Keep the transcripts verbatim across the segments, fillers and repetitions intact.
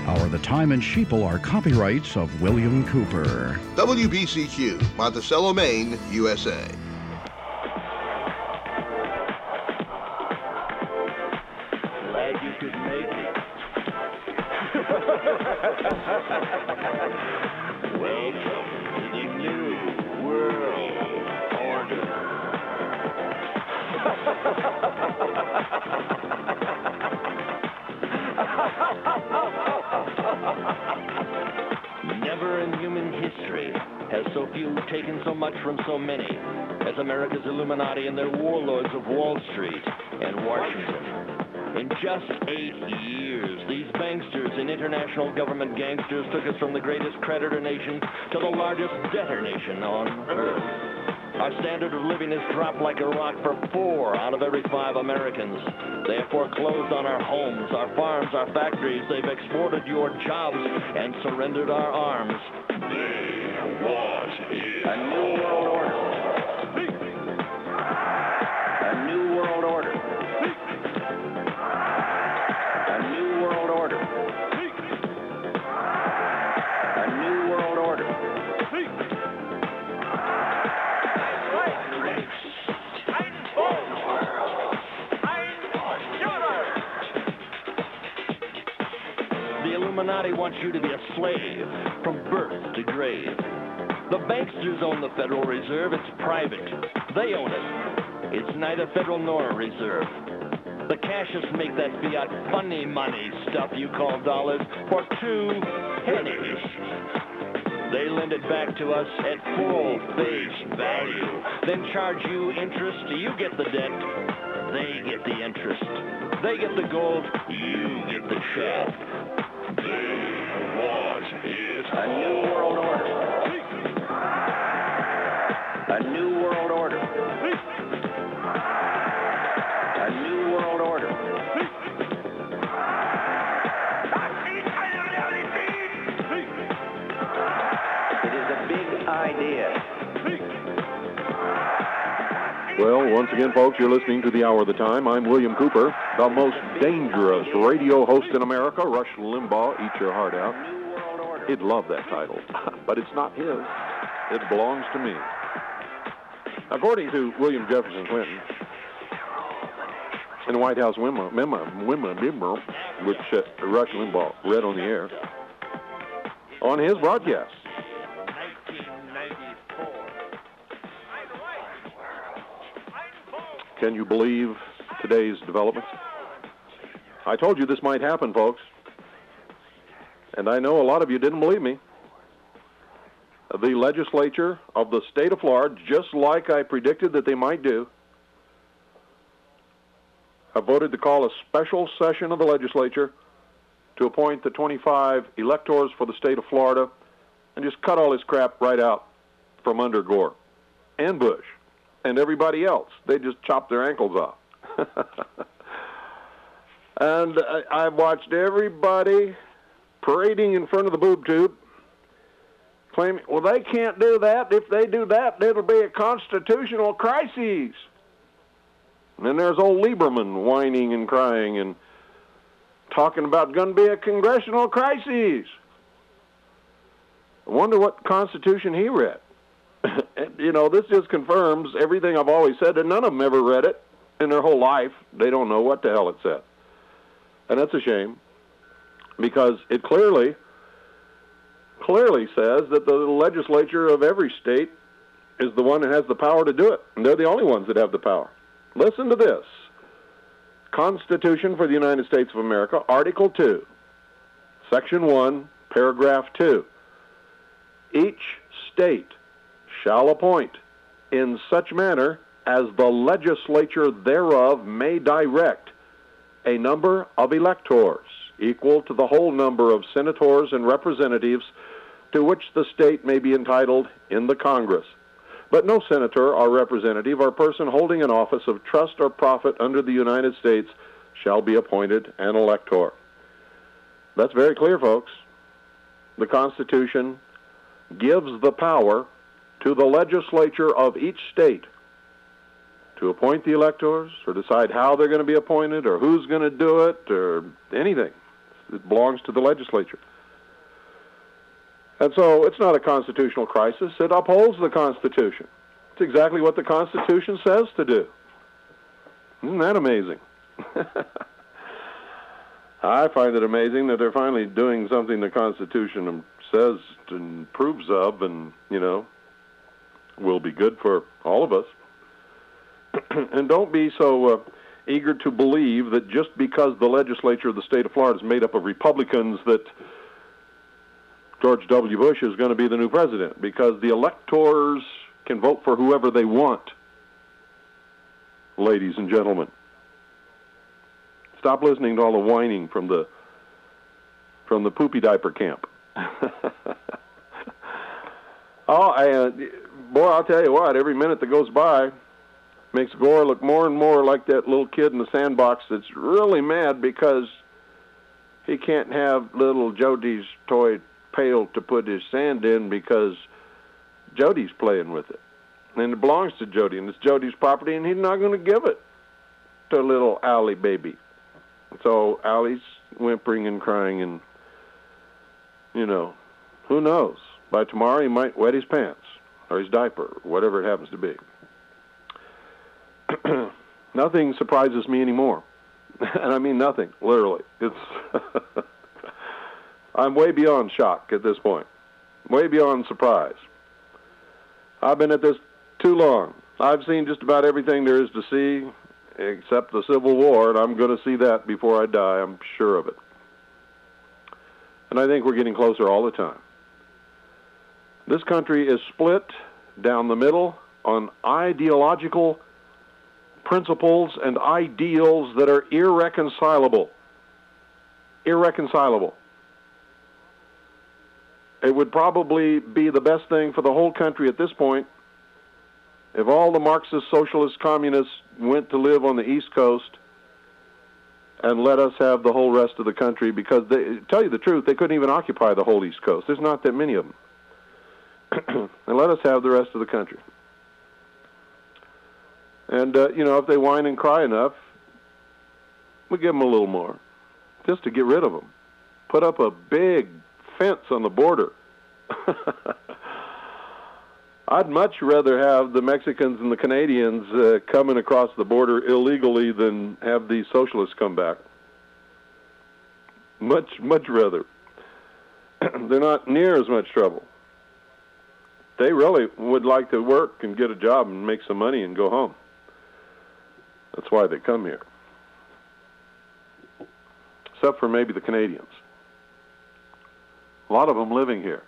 Hour of the Time and Sheeple are copyrights of William Cooper. W B C Q, Monticello, Maine, U S A. Glad you could make it. Welcome to the New World Order. Never in human history has so few taken so much from so many as America's Illuminati and their warlords of Wall Street and Washington. In just eight years, these banksters and international government gangsters took us from the greatest creditor nation to the largest debtor nation on Earth. Our standard of living has dropped like a rock for four out of every five Americans. They have foreclosed on our homes, our farms, our factories. They've exported your jobs and surrendered our arms. They want it. A new world order. A new world order. A new world order. A new world order. The Illuminati wants you to be a slave from birth to grave. The banksters own the Federal Reserve. It's private. They own it. It's neither federal nor a reserve. The cashists make that fiat funny money stuff you call dollars for two pennies. They lend it back to us at full face value, then charge you interest. You get the debt. They get the interest. They get the gold. You get the shaft. They want it. A new world order. A new world order. A new world order. It is a big idea. Well, once again, folks, you're listening to the Hour of the Time. I'm William Cooper, the most dangerous radio host in America. Rush Limbaugh, eat your heart out. He'd love that title, but it's not his. It belongs to me. According to William Jefferson Clinton, in the White House memo, memo, memo, memo which uh, Rush Limbaugh read on the air, on his broadcast, can you believe today's developments? I told you this might happen, folks. And I know a lot of you didn't believe me. The legislature of the state of Florida, just like I predicted that they might do, have voted to call a special session of the legislature to appoint the twenty-five electors for the state of Florida and just cut all this crap right out from under Gore and Bush and everybody else. They just chopped their ankles off. And I, I've watched everybody parading in front of the boob tube, claiming, well, they can't do that. If they do that, it'll be a constitutional crisis. And then there's old Lieberman whining and crying and talking about going to be a congressional crisis. I wonder what Constitution he read. You know, this just confirms everything I've always said, and none of them ever read it in their whole life. They don't know what the hell it said. And that's a shame, because it clearly, clearly says that the legislature of every state is the one that has the power to do it, and they're the only ones that have the power. Listen to this. Constitution for the United States of America, Article two, Section one, Paragraph two. Each state shall appoint in such manner as the legislature thereof may direct a number of electors equal to the whole number of senators and representatives to which the state may be entitled in the Congress. But no senator or representative or person holding an office of trust or profit under the United States shall be appointed an elector. That's very clear, folks. The Constitution gives the power to the legislature of each state to appoint the electors or decide how they're going to be appointed or who's going to do it or anything. It belongs to the legislature. And so it's not a constitutional crisis. It upholds the Constitution. It's exactly what the Constitution says to do. Isn't that amazing? I find it amazing that they're finally doing something the Constitution says and approves of, and, you know, will be good for all of us. And don't be so uh, eager to believe that just because the legislature of the state of Florida is made up of Republicans that George W. Bush is going to be the new president, because the electors can vote for whoever they want, ladies and gentlemen. Stop listening to all the whining from the from the poopy diaper camp. oh, I, uh, boy, I'll tell you what, every minute that goes by makes Gore look more and more like that little kid in the sandbox that's really mad because he can't have little Jody's toy pail to put his sand in because Jody's playing with it. And it belongs to Jody, and it's Jody's property, and he's not going to give it to little Allie baby. So Allie's whimpering and crying, and, you know, who knows? By tomorrow he might wet his pants or his diaper, whatever it happens to be. Nothing surprises me anymore. And I mean nothing, literally. It's I'm way beyond shock at this point, way beyond surprise. I've been at this too long. I've seen just about everything there is to see except the Civil War, and I'm going to see that before I die. I'm sure of it. And I think we're getting closer all the time. This country is split down the middle on ideological principles and ideals that are irreconcilable. Irreconcilable. It would probably be the best thing for the whole country at this point if all the Marxist, socialist, communists went to live on the East Coast and let us have the whole rest of the country, because, they, tell you the truth, they couldn't even occupy the whole East Coast. There's not that many of them. And let us have the rest of the country. And, uh, you know, if they whine and cry enough, we give them a little more, just to get rid of them. Put up a big fence on the border. I'd much rather have the Mexicans and the Canadians uh, coming across the border illegally than have these socialists come back. Much, much rather. They're not near as much trouble. They really would like to work and get a job and make some money and go home. That's why they come here. Except for maybe the Canadians. A lot of them living here.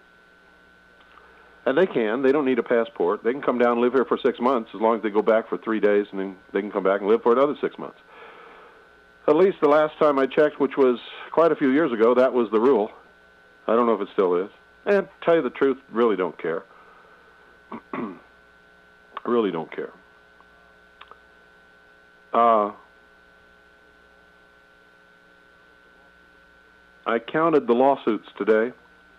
And they can. They don't need a passport. They can come down and live here for six months as long as they go back for three days, and then they can come back and live for another six months. At least the last time I checked, which was quite a few years ago, that was the rule. I don't know if it still is. And to tell you the truth, really don't care. I really don't care. Uh, I counted the lawsuits today.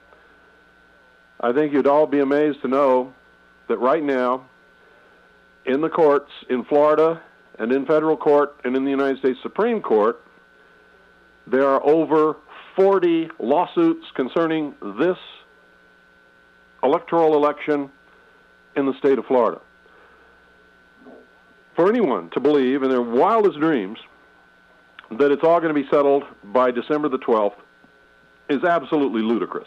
I think you'd all be amazed to know that right now, in the courts in Florida and in federal court and in the United States Supreme Court, there are over forty lawsuits concerning this electoral election in the state of Florida. For anyone to believe in their wildest dreams that it's all going to be settled by December the twelfth is absolutely ludicrous.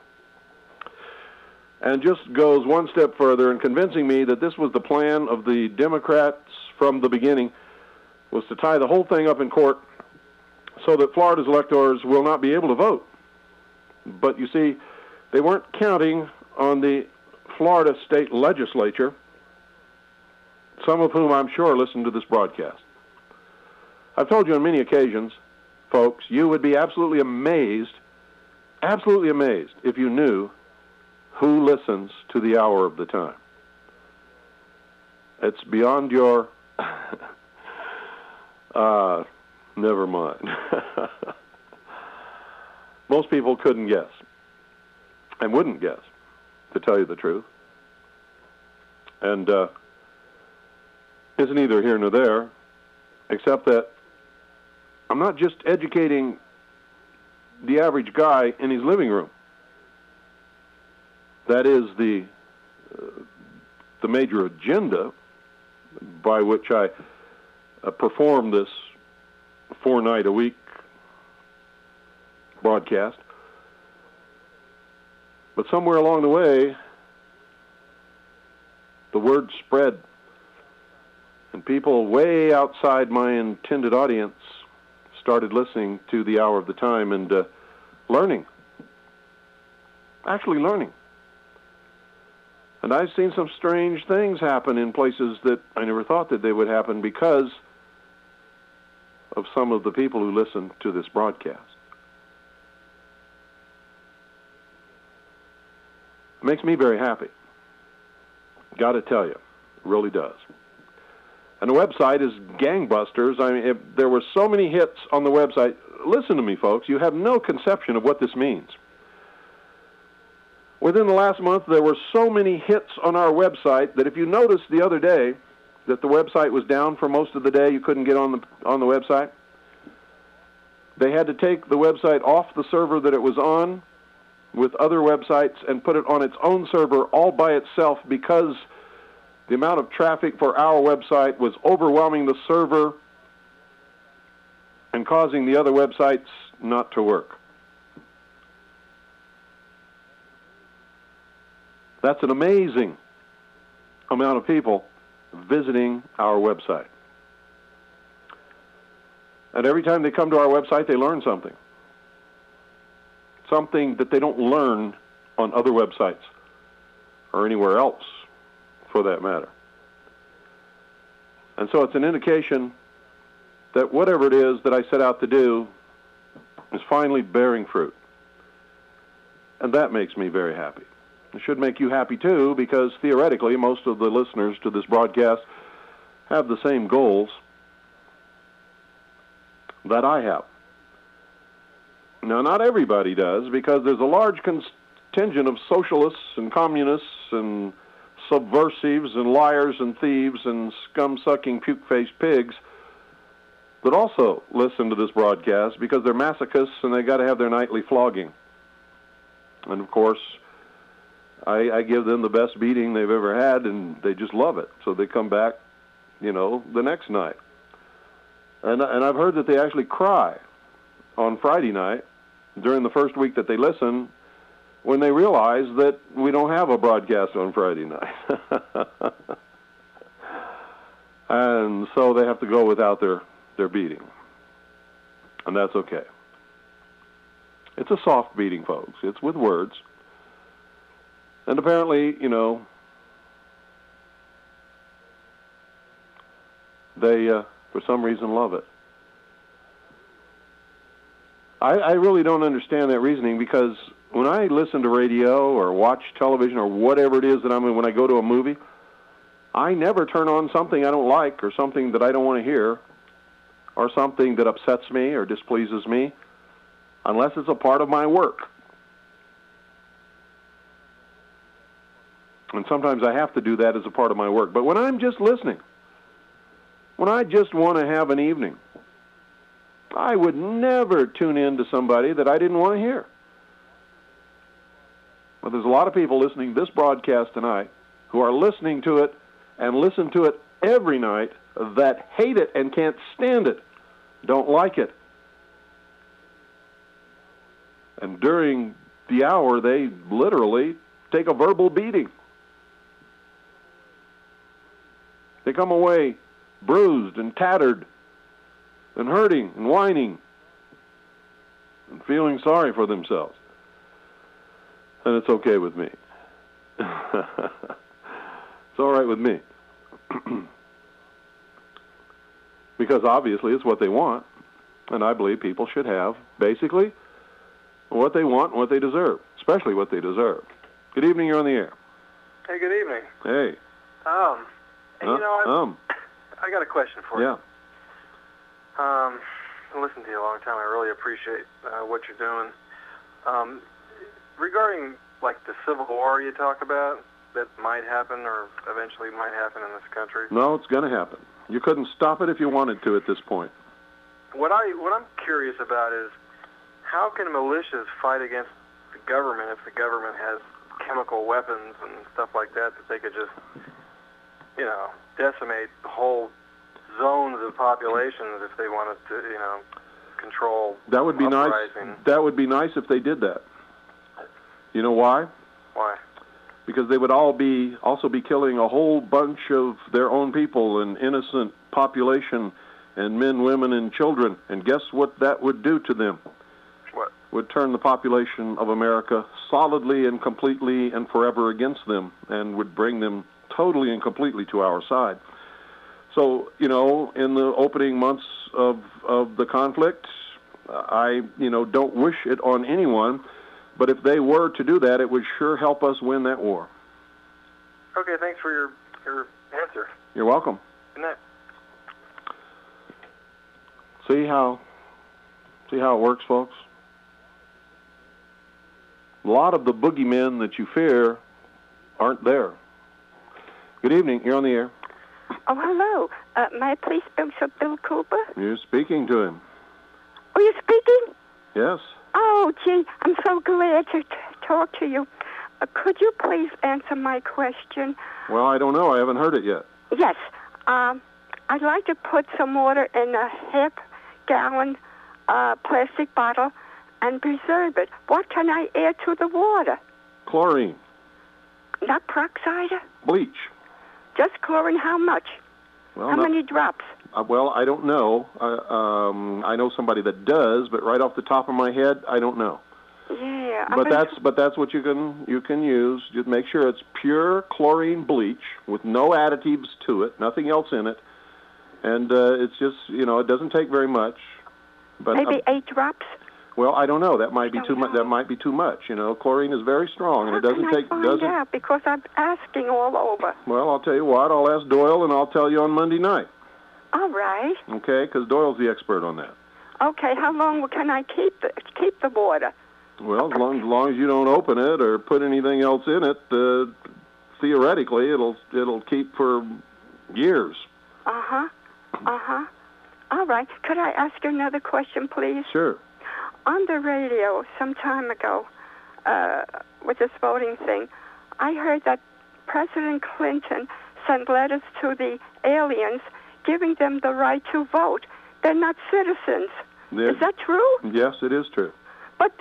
And just goes one step further in convincing me that this was the plan of the Democrats from the beginning, was to tie the whole thing up in court so that Florida's electors will not be able to vote. But you see, they weren't counting on the Florida state legislature, some of whom I'm sure listen to this broadcast. I've told you on many occasions, folks, you would be absolutely amazed, absolutely amazed if you knew who listens to the hour of the time. It's beyond your... uh, never mind. Most people couldn't guess, and wouldn't guess, to tell you the truth. And uh, it's neither here nor there, except that I'm not just educating the average guy in his living room. That is the uh, the major agenda by which I uh, perform this four-night-a-week broadcast. But somewhere along the way, the word spread, and people way outside my intended audience started listening to the Hour of the Time and uh, learning, actually learning. And I've seen some strange things happen in places that I never thought that they would happen because of some of the people who listen to this broadcast. It makes me very happy. Got to tell you, it really does. And the website is gangbusters. I mean, if there were so many hits on the website. Listen to me, folks. You have no conception of what this means. Within the last month, there were so many hits on our website that if you noticed the other day that the website was down for most of the day, you couldn't get on the on the website. They had to take the website off the server that it was on with other websites and put it on its own server all by itself because the amount of traffic for our website was overwhelming the server and causing the other websites not to work. That's an amazing amount of people visiting our website. And every time they come to our website, they learn something. Something that they don't learn on other websites or anywhere else, for that matter. And so it's an indication that whatever it is that I set out to do is finally bearing fruit. And that makes me very happy. It should make you happy, too, because theoretically, most of the listeners to this broadcast have the same goals that I have. Now, not everybody does, because there's a large contingent of socialists and communists and subversives and liars and thieves and scum-sucking, puke-faced pigs that also listen to this broadcast because they're masochists and they got to have their nightly flogging. And, of course, I, I give them the best beating they've ever had, and they just love it. So they come back, you know, the next night. And, and I've heard that they actually cry on Friday night during the first week that they listen when they realize that we don't have a broadcast on Friday night. And so they have to go without their, their beating. And that's okay. It's a soft beating, folks. It's with words. And apparently, you know, they, uh, for some reason, love it. I, I really don't understand that reasoning because when I listen to radio or watch television or whatever it is that I'm in, when I go to a movie, I never turn on something I don't like or something that I don't want to hear or something that upsets me or displeases me unless it's a part of my work. And sometimes I have to do that as a part of my work. But when I'm just listening, when I just want to have an evening, I would never tune in to somebody that I didn't want to hear. But there's a lot of people listening to this broadcast tonight who are listening to it and listen to it every night that hate it and can't stand it, don't like it. And during the hour, they literally take a verbal beating. They come away bruised and tattered and hurting and whining and feeling sorry for themselves. And it's okay with me. It's all right with me. Because obviously it's what they want, and I believe people should have, basically, what they want and what they deserve, especially what they deserve. Good evening, you're on the air. Hey, good evening. Hey. Um, and, uh, you know, I, um. I got a question for yeah. you. Um, I've listened to you a long time. I really appreciate uh, what you're doing. Um, regarding, like, the Civil War you talk about that might happen or eventually might happen in this country. No, it's going to happen. You couldn't stop it if you wanted to at this point. What, I, what I'm curious about is how can militias fight against the government if the government has chemical weapons and stuff like that that they could just, you know, decimate whole zones of populations if they wanted to, you know, control That would be uprising. nice. That would be nice if they did that. You know why? Why? Because they would all be also be killing a whole bunch of their own people and innocent population and men, women, and children. And guess what that would do to them? What? Would turn the population of America solidly and completely and forever against them and would bring them totally and completely to our side. So, you know, in the opening months of, of the conflict, I, you know, don't wish it on anyone, but if they were to do that, it would sure help us win that war. Okay, thanks for your, your answer. You're welcome. Good night. See how, see how it works, folks? A lot of the boogeymen that you fear aren't there. Good evening. You're on the air. Oh, hello. Uh, may I please speak to Bill Cooper? You're speaking to him. Oh, you're speaking? Yes. Oh, gee, I'm so glad to t- talk to you. Uh, could you please answer my question? Well, I don't know. I haven't heard it yet. Yes. Um, I'd like to put some water in a half-gallon uh, plastic bottle and preserve it. What can I add to the water? Chlorine. Not peroxide? Bleach. Just chlorine. How much? Well, How not, many drops? Uh, well, I don't know. Uh, um, I know somebody that does, but right off the top of my head, I don't know. Yeah. But that's but that's what you can you can use. Just make sure it's pure chlorine bleach with no additives to it, nothing else in it, and uh, it's just you know it doesn't take very much. But maybe uh, eight drops. Well, I don't know. That might be Don't too much. know. That might be too much. You know, chlorine is very strong, and How it doesn't can I take find doesn't. out? Because I'm asking all over. Well, I'll tell you what. I'll ask Doyle, and I'll tell you on Monday night. All right. Okay, because Doyle's the expert on that. Okay. How long can I keep the keep the water? Well, as long as long as you don't open it or put anything else in it, uh, theoretically, it'll it'll keep for years. Uh huh. Uh huh. All right. Could I ask you another question, please? Sure. On the radio some time ago, uh, with this voting thing, I heard that President Clinton sent letters to the aliens giving them the right to vote. They're not citizens. They're, Is that true? Yes, it is true. But,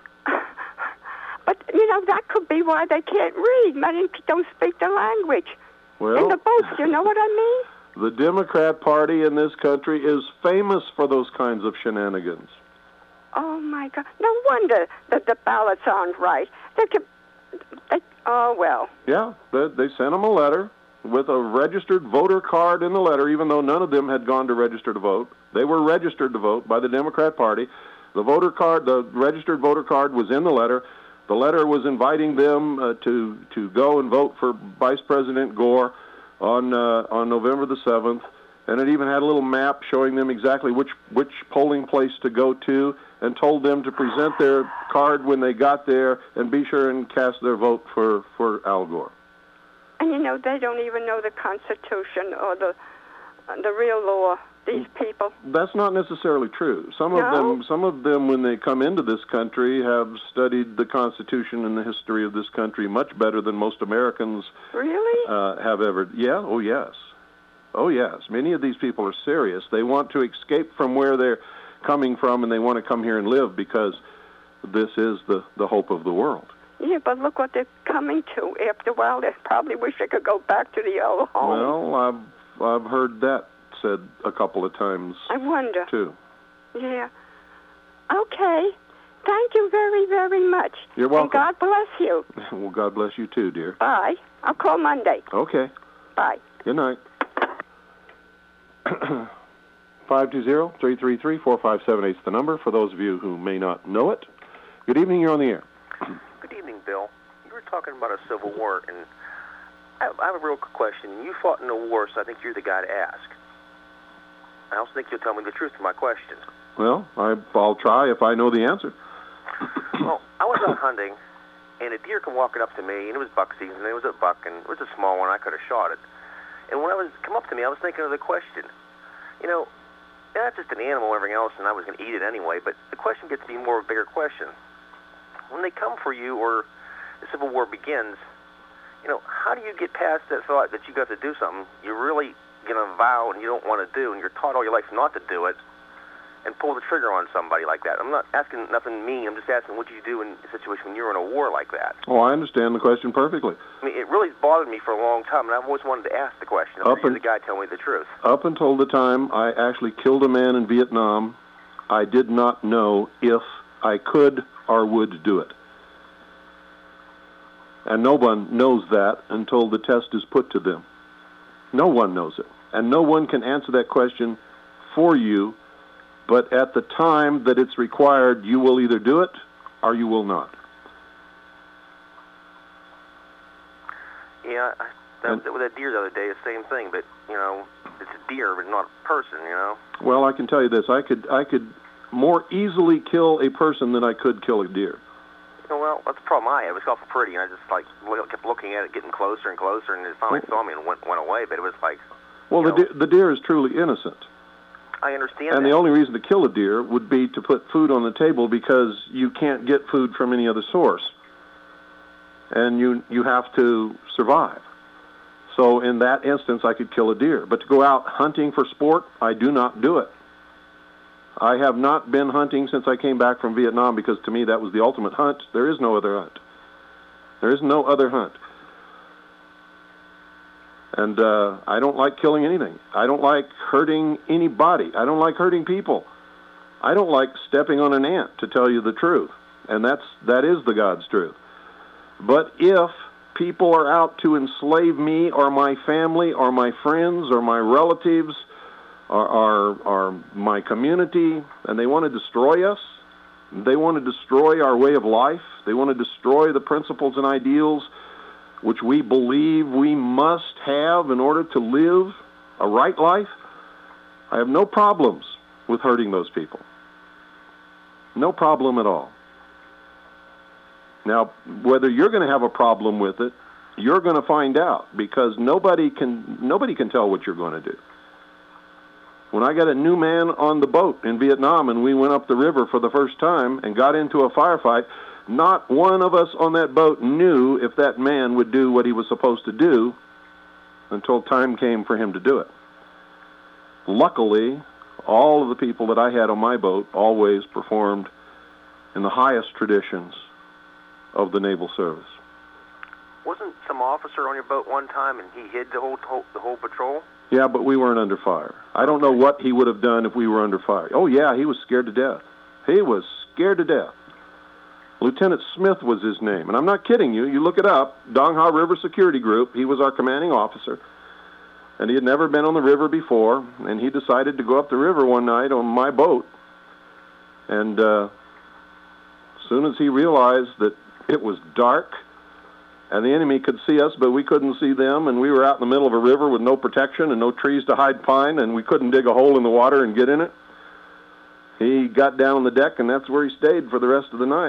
but you know, that could be why they can't read. Many don't speak the language. Well, In the booth, you know what I mean? the Democrat Party in this country is famous for those kinds of shenanigans. Oh, my God. No wonder that the ballots aren't right. They could, they, oh, well. Yeah, they, they sent them a letter with a registered voter card in the letter, even though none of them had gone to register to vote. They were registered to vote by the Democrat Party. The voter card, the registered voter card was in the letter. The letter was inviting them uh, to to go and vote for Vice President Gore on uh, on November the seventh, and it even had a little map showing them exactly which which polling place to go to, and told them to present their card when they got there and be sure and cast their vote for, for Al Gore. And, you know, they don't even know the Constitution or the uh, the real law, these people. That's not necessarily true. Some of No? them, some of them, when they come into this country, have studied the Constitution and the history of this country much better than most Americans Really? uh, have ever. Yeah. Oh, yes. Oh, yes. Many of these people are serious. They want to escape from where they're coming from, and they want to come here and live because this is the, the hope of the world. Yeah, but look what they're coming to. After a while, they probably wish they could go back to the old home. Well, I've I've heard that said a couple of times, I wonder. too. Yeah. Okay. Thank you very, very much. You're welcome. And God bless you. Well, God bless you, too, dear. Bye. I'll call Monday. Okay. Bye. Good night. five two zero, three three three, four five seven eight is the number for those of you who may not know it. Good evening. You're on the air. Good evening, Bill. You were talking about a civil war, and I, I have a real quick question. You fought in a war, so I think you're the guy to ask. I also think you'll tell me the truth to my question. Well, I, I'll try if I know the answer. Well, I was out hunting, and a deer come walking up to me, and it was buck season, and it was a buck, and it was a small one. I could have shot it. And when I was come up to me, I was thinking of the question. You know, yeah, it's just an animal and everything else, and I was going to eat it anyway. But the question gets to be more of a bigger question. When they come for you or the Civil War begins, you know, how do you get past that thought that you got to do something you're really going to vow and you don't want to do, and you're taught all your life not to do it, and pull the trigger on somebody like that? I'm not asking nothing mean. I'm just asking what did you do in a situation when you were in a war like that? Oh, I understand the question perfectly. I mean, it really bothered me for a long time, and I've always wanted to ask the question. I'm Up the guy telling me the truth. Up until the time I actually killed a man in Vietnam, I did not know if I could or would do it. And no one knows that until the test is put to them. No one knows it. And no one can answer that question for you, but at the time that it's required, you will either do it or you will not. Yeah, I, that, with that deer the other day, the same thing, but, you know, it's a deer, but not a person, you know? Well, I can tell you this. I could, I could more easily kill a person than I could kill a deer. Well, that's the problem I had. It was awful pretty, and I just, like, kept looking at it, getting closer and closer, and it finally saw me and went went away, but it was like... Well, the, de- the deer is truly innocent. I understand And that. the only reason to kill a deer would be to put food on the table because you can't get food from any other source. And you you have to survive. So in that instance, I could kill a deer. But to go out hunting for sport, I do not do it. I have not been hunting since I came back from Vietnam because to me that was the ultimate hunt. There is no other hunt. There is no other hunt. And uh, I don't like killing anything. I don't like hurting anybody. I don't like hurting people. I don't like stepping on an ant, to tell you the truth. And that's that is the God's truth. But if people are out to enslave me or my family or my friends or my relatives or, or, or my community, and they want to destroy us, they want to destroy our way of life, they want to destroy the principles and ideals which we believe we must have in order to live a right life, I have no problems with hurting those people. No problem at all. Now, whether you're going to have a problem with it, you're going to find out because nobody can nobody can tell what you're going to do. When I got a new man on the boat in Vietnam and we went up the river for the first time and got into a firefight, not one of us on that boat knew if that man would do what he was supposed to do until time came for him to do it. Luckily, all of the people that I had on my boat always performed in the highest traditions of the Naval Service. Wasn't some officer on your boat one time and he hid the whole, whole the whole patrol? Yeah, but we weren't under fire. I don't know what he would have done if we were under fire. Oh, yeah, he was scared to death. He was scared to death. Lieutenant Smith was his name, and I'm not kidding you. You look it up, Dong Ha River Security Group. He was our commanding officer, and he had never been on the river before, and he decided to go up the river one night on my boat. And uh, as soon as he realized that it was dark and the enemy could see us, but we couldn't see them, and we were out in the middle of a river with no protection and no trees to hide behind, and we couldn't dig a hole in the water and get in it, he got down on the deck, and that's where he stayed for the rest of the night.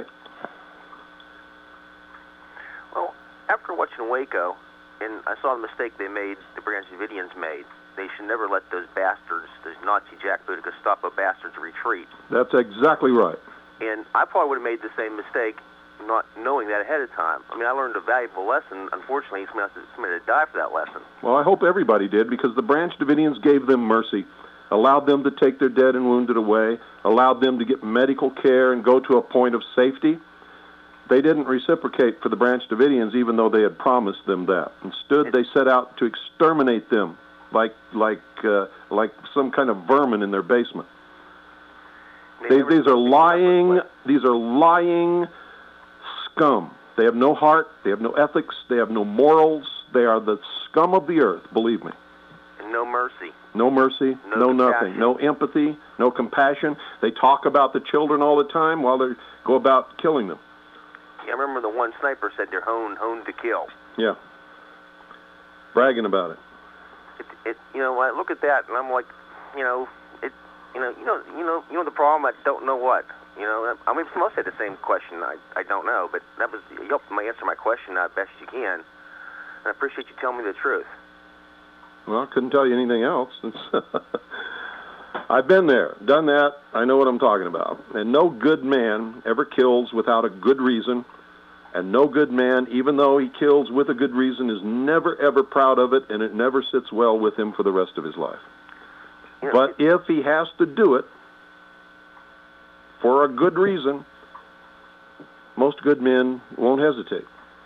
Well, after watching Waco, and I saw the mistake they made, the Branch Davidians made, they should never let those bastards, those Nazi jackbooted Gestapo bastards retreat. That's exactly right. And I probably would have made the same mistake not knowing that ahead of time. I mean, I learned a valuable lesson. Unfortunately, somebody had to die for that lesson. Well, I hope everybody did, because the Branch Davidians gave them mercy, allowed them to take their dead and wounded away, allowed them to get medical care and go to a point of safety. They didn't reciprocate for the Branch Davidians, even though they had promised them that. Instead, they set out to exterminate them like like uh, like some kind of vermin in their basement. They, these are lying. These are lying scum. They have no heart. They have no ethics. They have no morals. They are the scum of the earth. Believe me. And no mercy. No mercy. No, no nothing. No empathy. No compassion. They talk about the children all the time while they go about killing them. Yeah, I remember the one sniper said they're honed, honed to kill. Yeah. Bragging about it. It, it. You know, I look at that and I'm like, you know, it. You know, you know, you know, you know the problem. I don't know what. You know, I mean, some else had the same question. I, I don't know, but that was you helped me answer my question uh, best you can. And I appreciate you telling me the truth. Well, I couldn't tell you anything else. I've been there, done that. I know what I'm talking about. And no good man ever kills without a good reason. And no good man, even though he kills with a good reason, is never, ever proud of it, and it never sits well with him for the rest of his life. Yeah. But if he has to do it for a good reason, most good men won't hesitate.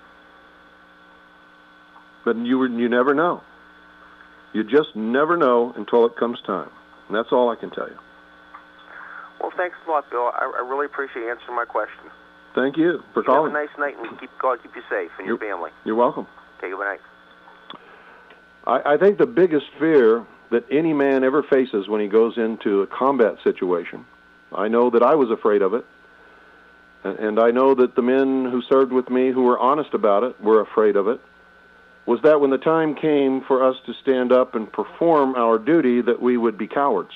But you you never know. You just never know until it comes time. And that's all I can tell you. Well, thanks a lot, Bill. I, I really appreciate you answering my question. Thank you for You calling. Have a nice night, and keep God keep you safe and your You're- family. You're welcome. Okay, good night. I, I think the biggest fear that any man ever faces when he goes into a combat situation, I know that I was afraid of it, and, and I know that the men who served with me who were honest about it were afraid of it, was that when the time came for us to stand up and perform our duty, that we would be cowards.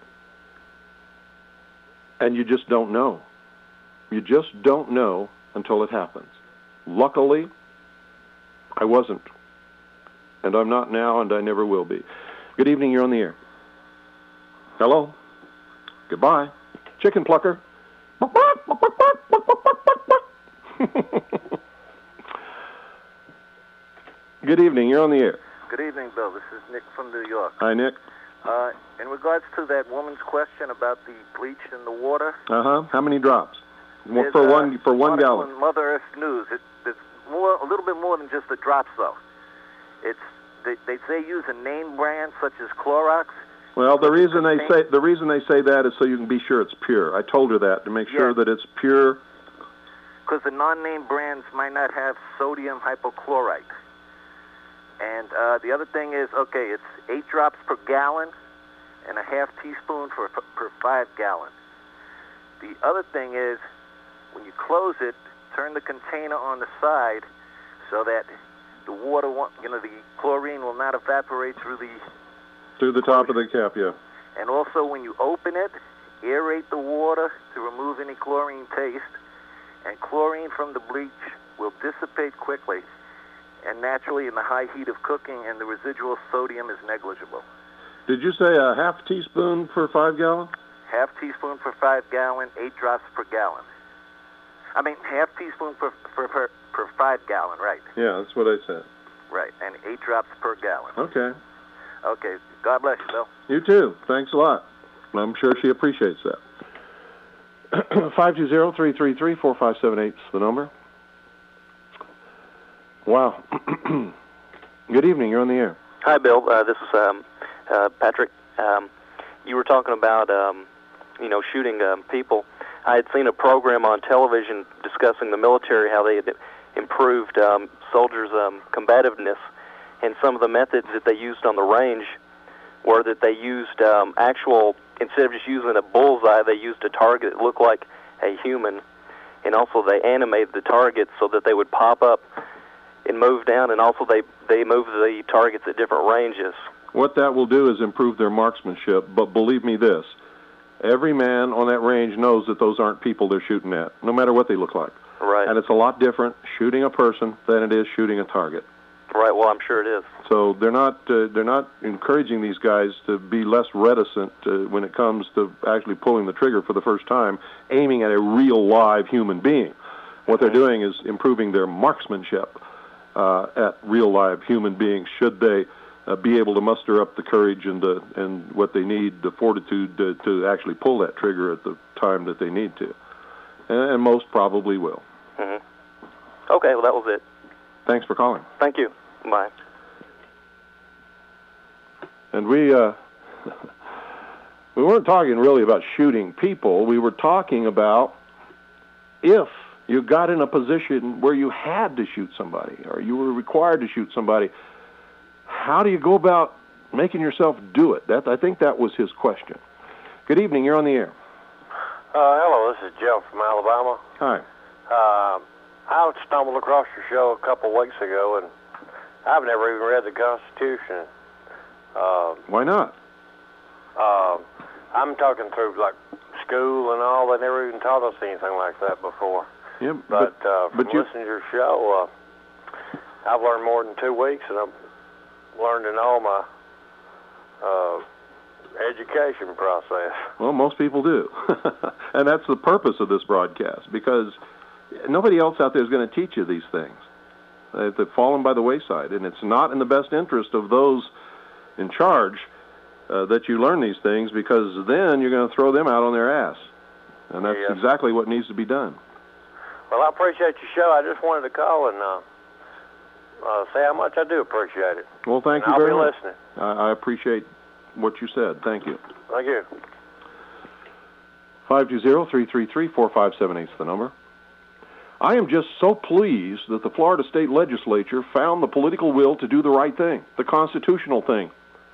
And you just don't know. You just don't know until it happens. Luckily, I wasn't. And I'm not now, and I never will be. Good evening, you're on the air. Hello? Goodbye. Chicken plucker. Good evening, you're on the air. Good evening, Bill. This is Nick from New York. Hi, Nick. Uh, in regards to that woman's question about the bleach in the water, Uh-huh. How many drops? Well, there's for a one for one article gallon. in Mother Earth News. It, it's more, a little bit more than just the drops, though. It's they, they say use a name brand such as Clorox. Well, the Which reason they contains- say the reason they say that is so you can be sure it's pure. I told her that to make sure Yeah. that it's pure. Because the non-name brands might not have sodium hypochlorite. And uh, the other thing is, okay, it's eight drops per gallon and a half teaspoon for, per five gallon. The other thing is, when you close it, turn the container on the side so that the water, won't, you know, the chlorine will not evaporate through the... Through the top of the cap, yeah. And also, when you open it, aerate the water to remove any chlorine taste. And chlorine from the bleach will dissipate quickly and naturally in the high heat of cooking, and the residual sodium is negligible. Did you say a half teaspoon per five gallon? Half teaspoon per five gallon, eight drops per gallon. I mean, half teaspoon per, per, per, per five gallon, right. Yeah, that's what I said. Right, and eight drops per gallon. Okay. Okay, God bless you, Bill. You too. Thanks a lot. I'm sure she appreciates that. five two zero, three three three, four five seven eight is the number. Wow. Good evening. You're on the air. Hi, Bill. Uh, this is um, uh, Patrick. Um, you were talking about, um, you know, shooting um, people. I had seen a program on television discussing the military, how they had improved um, soldiers' um, combativeness, and some of the methods that they used on the range were that they used um, actual, instead of just using a bullseye, they used a target that looked like a human, and also they animated the targets so that they would pop up and move down, and also they, they moved the targets at different ranges. What that will do is improve their marksmanship, but believe me this, every man on that range knows that those aren't people they're shooting at, no matter what they look like. Right. And it's a lot different shooting a person than it is shooting a target. Right, well, I'm sure it is. So they're not uh, they're not encouraging these guys to be less reticent uh, when it comes to actually pulling the trigger for the first time, aiming at a real live human being. What they're doing is improving their marksmanship uh, at real live human beings, should they uh, be able to muster up the courage and the, and what they need, the fortitude to, to actually pull that trigger at the time that they need to. And, and most probably will. Mm-hmm. Okay, well, that was it. Thanks for calling. Thank you. Bye. And we uh, we weren't talking really about shooting people. We were talking about if you got in a position where you had to shoot somebody or you were required to shoot somebody, how do you go about making yourself do it? That I think that was his question. Good evening. You're on the air. Uh, hello, this is Jeff from Alabama. Hi. Uh, I stumbled across your show a couple weeks ago, and I've never even read the Constitution. Uh, Why not? Uh, I'm talking through, like, school and all. They never even taught us anything like that before. Yeah, but but, uh, from but you... listening to your show, uh, I've learned more than two weeks, and I've learned in all my uh, education process. Well, most people do. And that's the purpose of this broadcast, because nobody else out there is going to teach you these things. They've fallen by the wayside, and it's not in the best interest of those in charge uh, that you learn these things, because then you're going to throw them out on their ass. And that's yes. exactly what needs to be done. Well, I appreciate your show. I just wanted to call and uh, uh, say how much I do appreciate it. Well, thank and you very much. I'll much. be listening. I, I appreciate what you said. Thank you. Thank you. five two zero, three three three, four five seven eight is the number. I am just so pleased that the Florida State Legislature found the political will to do the right thing, the constitutional thing.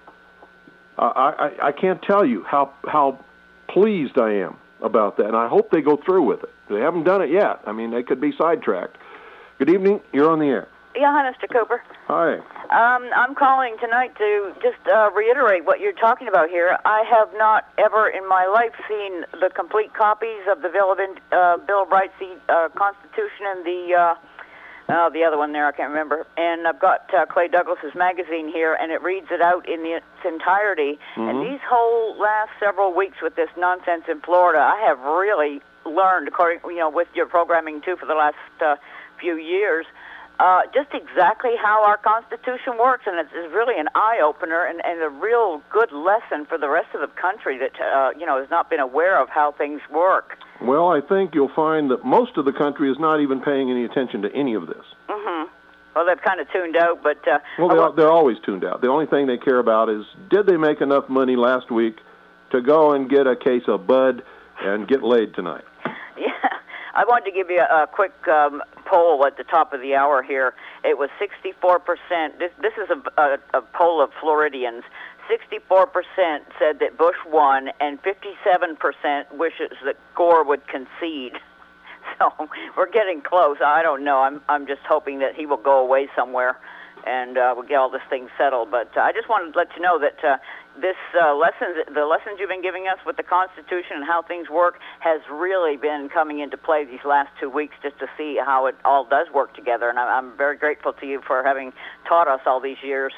Uh, I, I, I can't tell you how how pleased I am about that, and I hope they go through with it. They haven't done it yet. I mean, they could be sidetracked. Good evening. You're on the air. Yeah, hi, Mister Cooper. Hi. Um, I'm calling tonight to just uh, reiterate what you're talking about here. I have not ever in my life seen the complete copies of the Bill of, uh, Bill of Rights, the uh, Constitution, and the uh, uh, the other one there, I can't remember. And I've got uh, Clay Douglas's magazine here, and it reads it out in the, its entirety. Mm-hmm. And these whole last several weeks with this nonsense in Florida, I have really learned, according, you know, with your programming too for the last uh, few years, uh, just exactly how our Constitution works, and it's, it's really an eye-opener and, and a real good lesson for the rest of the country that, uh, you know, has not been aware of how things work. Well, I think you'll find that most of the country is not even paying any attention to any of this. Mm-hmm. Well, they've kind of tuned out, but... Uh, well, they're, they're always tuned out. The only thing they care about is, did they make enough money last week to go and get a case of Bud and get laid tonight? Yeah. I wanted to give you a, a quick um, poll at the top of the hour here. It was sixty-four percent. This, this is a, a, a poll of Floridians. sixty-four percent said that Bush won, and fifty-seven percent wishes that Gore would concede. So we're getting close. I don't know. I'm I'm just hoping that he will go away somewhere, and uh, we'll get all this thing settled. But uh, I just wanted to let you know that uh, this uh, lessons, the lessons you've been giving us with the Constitution and how things work, has really been coming into play these last two weeks, just to see how it all does work together. And I'm very grateful to you for having taught us all these years.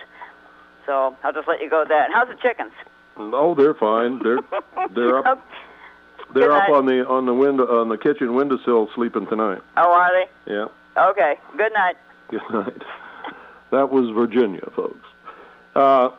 So I'll just let you go with that. And how's the chickens? Oh, they're fine. They're they're up. They're up on the on the window on the kitchen windowsill sleeping tonight. Oh, are they? Yeah. Okay. Good night. Good night. That was Virginia, folks. Uh,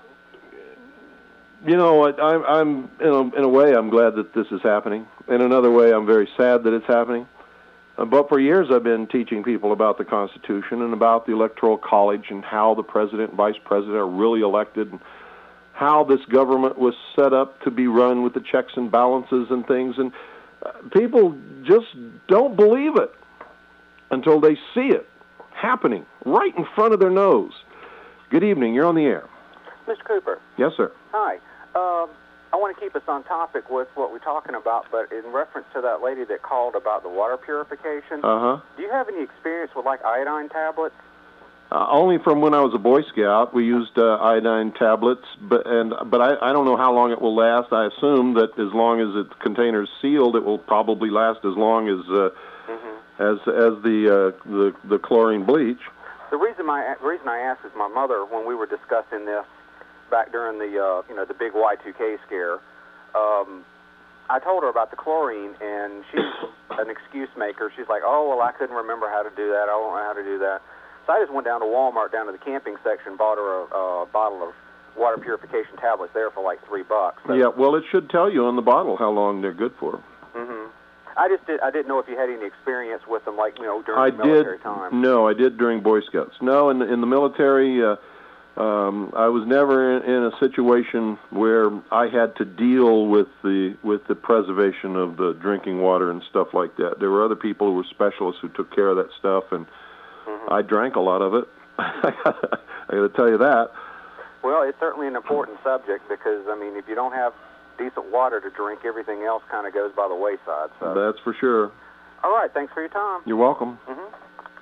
you know, I, I'm I'm in a, in a way I'm glad that this is happening. In another way, I'm very sad that it's happening. Uh, but for years, I've been teaching people about the Constitution and about the Electoral College and how the president and vice president are really elected, and how this government was set up to be run with the checks and balances and things. And uh, people just don't believe it until they see it happening right in front of their nose. Good evening. You're on the air. Mister Cooper. Yes, sir. Hi. Um, I want to keep us on topic with what we're talking about, but in reference to that lady that called about the water purification, uh-huh. do you have any experience with, like, iodine tablets? Uh, only from when I was a Boy Scout. We used uh, iodine tablets, but and but I, I don't know how long it will last. I assume that as long as its container's sealed, it will probably last as long as uh, mm-hmm. as as the, uh, the the chlorine bleach. The reason my the reason I asked is my mother, when we were discussing this back during the uh, you know the big Y two K scare, um, I told her about the chlorine, and she's an excuse maker. She's like, "Oh well, I couldn't remember how to do that. I don't know how to do that." So I just went down to Walmart, down to the camping section, bought her a, a bottle of water purification tablets there for like three bucks. So, yeah, well, it should tell you on the bottle how long they're good for. Mm-hmm. I just did, I didn't know if you had any experience with them, like you know during I the military did, time. No, I did during Boy Scouts. No, in the, in the military, uh, um, I was never in, in a situation where I had to deal with the with the preservation of the drinking water and stuff like that. There were other people who were specialists who took care of that stuff, and mm-hmm. I drank a lot of it. I got to tell you that. Well, it's certainly an important subject because, I mean, if you don't have decent water to drink, everything else kind of goes by the wayside. So. That's for sure. All right, thanks for your time. You're welcome. Mm-hmm.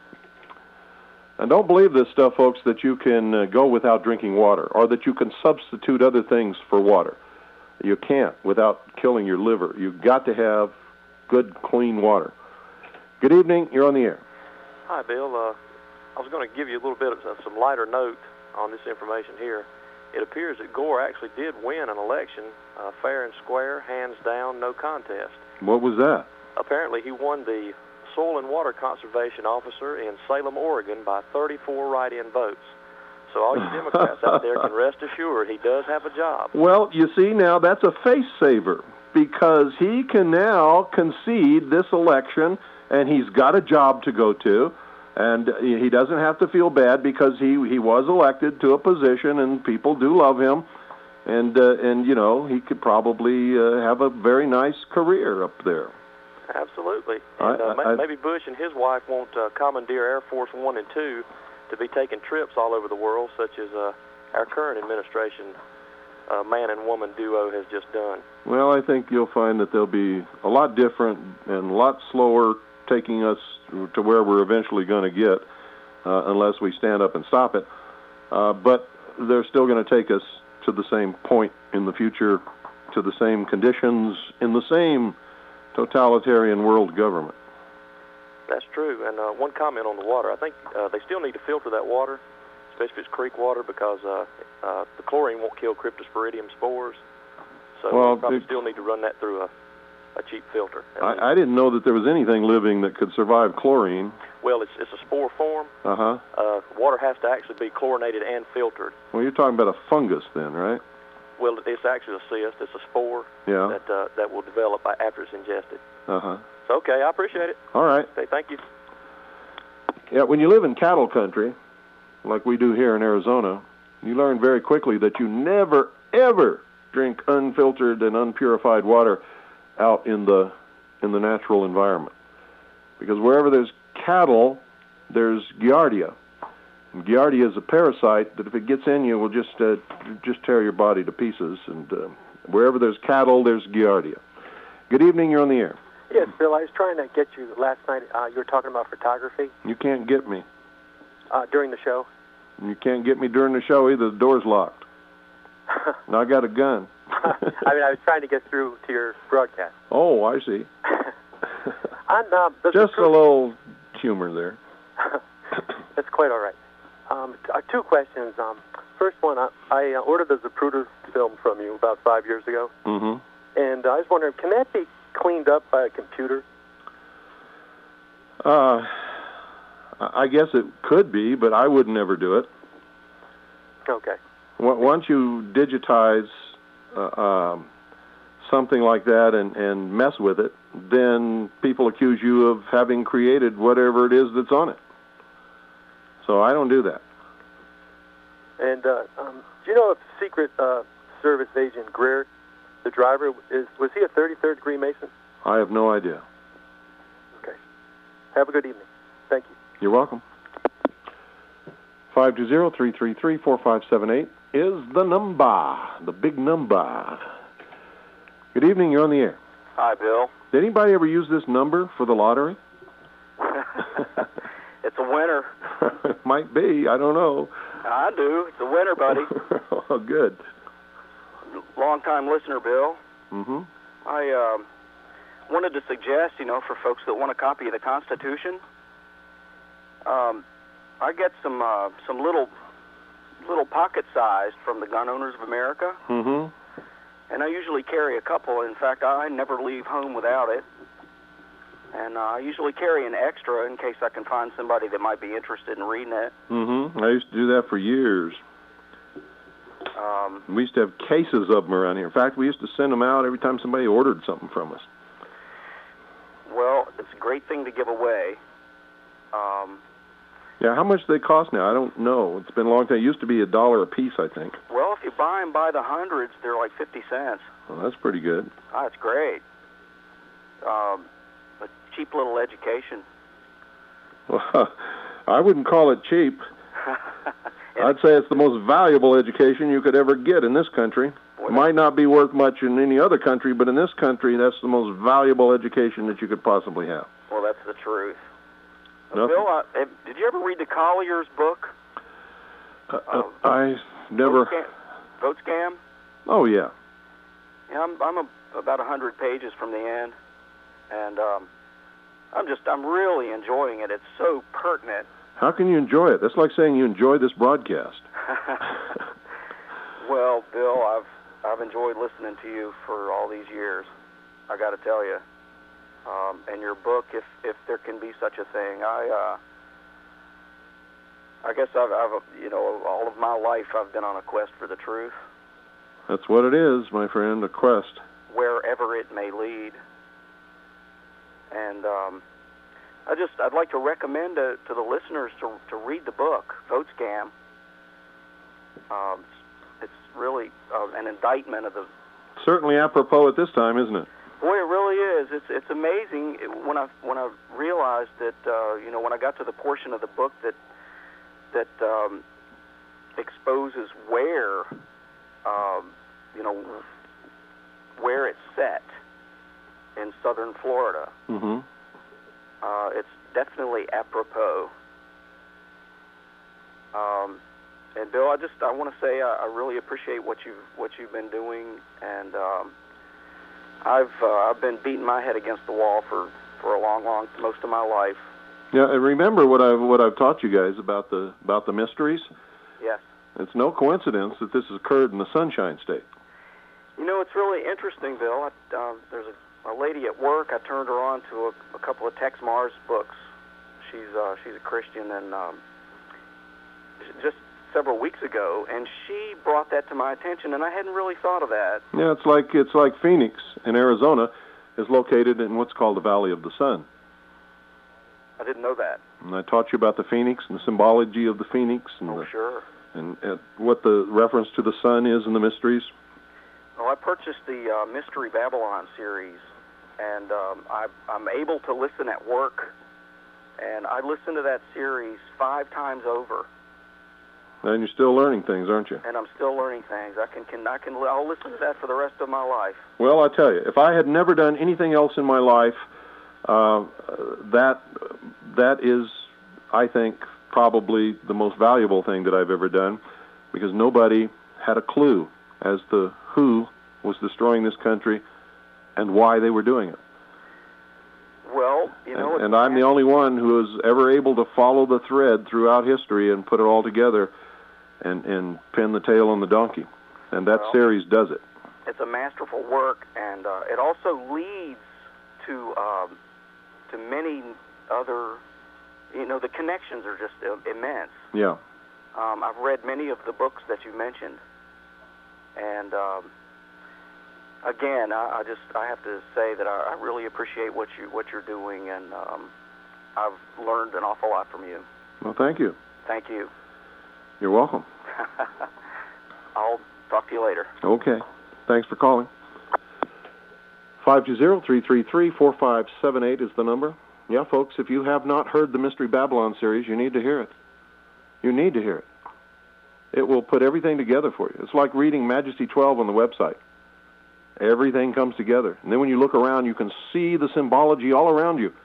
And don't believe this stuff, folks, that you can uh, go without drinking water or that you can substitute other things for water. You can't without killing your liver. You've got to have good, clean water. Good evening. You're on the air. Hi, Bill. Uh, I was going to give you a little bit of uh, some lighter note on this information here. it appears that Gore actually did win an election, uh, fair and square, hands down, no contest. What was that? Apparently, he won the Soil and Water Conservation Officer in Salem, Oregon, by thirty-four write-in votes. So all you Democrats out there can rest assured he does have a job. Well, you see, now that's a face saver, because he can now concede this election, and he's got a job to go to, and he doesn't have to feel bad because he, he was elected to a position, and people do love him, and, uh, and you know, he could probably uh, have a very nice career up there. Absolutely. I, And uh, I, maybe Bush and his wife won't uh, commandeer Air Force One and Two to be taking trips all over the world, such as uh, our current administration uh, man and woman duo has just done. Well, I think you'll find that they'll be a lot different and a lot slower taking us to where we're eventually going to get, uh, unless we stand up and stop it. Uh, but they're still going to take us to the same point in the future, to the same conditions, in the same totalitarian world government. That's true. And uh, one comment on the water. I think uh, they still need to filter that water, especially if it's creek water, because uh, uh, the chlorine won't kill Cryptosporidium spores. So Well, they probably it- still need to run that through a, a cheap filter. I, I didn't know that there was anything living that could survive chlorine. Well, it's, it's a spore form. Uh-huh. Uh, water has to actually be chlorinated and filtered. Well, you're talking about a fungus then, right? Well, it's actually a cyst. It's a spore Yeah. that uh, that will develop by, after it's ingested. Uh-huh. So, okay, I appreciate it. All right. Okay, thank you. Yeah, when you live in cattle country, like we do here in Arizona, you learn very quickly that you never, ever drink unfiltered and unpurified water out in the in the natural environment. Because wherever there's cattle, there's Giardia. And Giardia is a parasite that if it gets in you will just uh, just tear your body to pieces. And uh, wherever there's cattle, there's Giardia. Good evening, you're on the air. Yes, Bill, I was trying to get you last night. Uh, you were talking about photography You can't get me. uh, during the show. You can't get me during the show either. The door's locked. And I got a gun. I mean, I was trying to get through to your broadcast. Oh, I see. On, um, the Just a recruit- little humor there. That's quite all right. Um, t- uh, two questions. Um, first one, I, I uh, ordered the Zapruder film from you about five years ago, Mm-hmm. and uh, I was wondering, can that be cleaned up by a computer? Uh, I guess it could be, but I would never do it. Okay. Wa- Once you digitize uh, um, something like that and, and mess with it, then people accuse you of having created whatever it is that's on it. So I don't do that. And uh, um, do you know if Secret uh, Service agent Greer, the driver, is was he a thirty-third degree Mason? I have no idea. Okay. Have a good evening. Thank you. You're welcome. five two zero, three three three, four five seven eight is the number, the big number. Good evening, you're on the air. Hi, Bill. Did anybody ever use this number for the lottery? It's a winner. It might be, I don't know. I do. It's a winner, buddy. Oh, good. Long-time listener, Bill. Mm-hmm. I um, wanted to suggest, you know, for folks that want a copy of the Constitution, um, I get some uh, some little little pocket-sized from the Gun Owners of America, Mm-hmm. and I usually carry a couple. In fact, I never leave home without it. And uh, I usually carry an extra in case I can find somebody that might be interested in reading it. Mm-hmm. I used to do that for years. Um, We used to have cases of them around here. In fact, we used to send them out every time somebody ordered something from us. well, it's a great thing to give away. Um, Yeah, how much do they cost now? I don't know. It's been a long time. It used to be a dollar a piece, I think. well, if you buy them by the hundreds, they're like fifty cents. Well, that's pretty good. Oh, that's great. Um, a cheap little education. Well, I wouldn't call it cheap. I'd say it's the most valuable education you could ever get in this country. It might not be worth much in any other country, but in this country, that's the most valuable education that you could possibly have. Well, that's the truth. Uh, Nothing- Bill, uh, have, did you ever read the Collier's book, Uh, uh, I never... Vote Scam? Vote Scam? Oh, yeah. Yeah, I'm, I'm a, about a hundred pages from the end, and um, I'm just, I'm really enjoying it. It's so pertinent. How can you enjoy it? That's like saying you enjoy this broadcast. Well, Bill, I've I've enjoyed listening to you for all these years. I got to tell you, um, and your book, if if there can be such a thing, I uh, I guess I've, I've you know all of my life I've been on a quest for the truth. That's what it is, my friend, a quest. Wherever it may lead, and um, I just I'd like to recommend to, to the listeners to to read the book, Vote Scam. Um, it's really uh, an indictment of the. Certainly apropos at this time, isn't it? Boy, it really is. It's it's amazing when I when I realized that uh, you know when I got to the portion of the book that that um, exposes where um, you know where it's set in southern Florida. Mm-hmm. Uh, it's definitely apropos. Um, and Bill, I just I want to say I, I really appreciate what you what you've been doing, and um, I've uh, I've been beating my head against the wall for, for a long, long most of my life. Yeah, and remember what I've what I've taught you guys about the about the mysteries. Yes. It's no coincidence that this has occurred in the Sunshine State. You know, it's really interesting, Bill. I, uh, there's a, a lady at work. I turned her on to a, a couple of Tex Mars books. She's uh, she's a Christian, and um, just several weeks ago, and she brought that to my attention, and I hadn't really thought of that. Yeah, it's like it's like Phoenix in Arizona is located in what's called the Valley of the Sun. I didn't know that. And I taught you about the Phoenix and the symbology of the Phoenix, and Oh, the, sure. and, and what the reference to the sun is in the mysteries. Well, I purchased the uh, Mystery Babylon series, and um, I, I'm able to listen at work, and I listen to that series five times over. And you're still learning things, aren't you? And I'm still learning things. I can, can I can I'll listen to that for the rest of my life. Well, I tell you, if I had never done anything else in my life, uh, that that is, I think, probably the most valuable thing that I've ever done, because nobody had a clue as to who was destroying this country and why they were doing it. Well, you know, and, and I'm the only one who was ever able to follow the thread throughout history and put it all together and, and pin the tail on the donkey. And that Well, series does it. It's a masterful work, and uh, it also leads to um, to many other, you know, the connections are just uh, immense. Yeah. Um, I've read many of the books that you mentioned, and um, again, I, I just I have to say that I, I really appreciate what you what you're doing, and um, I've learned an awful lot from you. Well, thank you. Thank you. You're welcome. I'll talk to you later. Okay. Thanks for calling. five two zero, three three three, four five seven eight is the number. Yeah, folks, if you have not heard the Mystery Babylon series, you need to hear it. You need to hear it. It will put everything together for you. It's like reading Majesty twelve on the website. Everything comes together. And then when you look around, you can see the symbology all around you.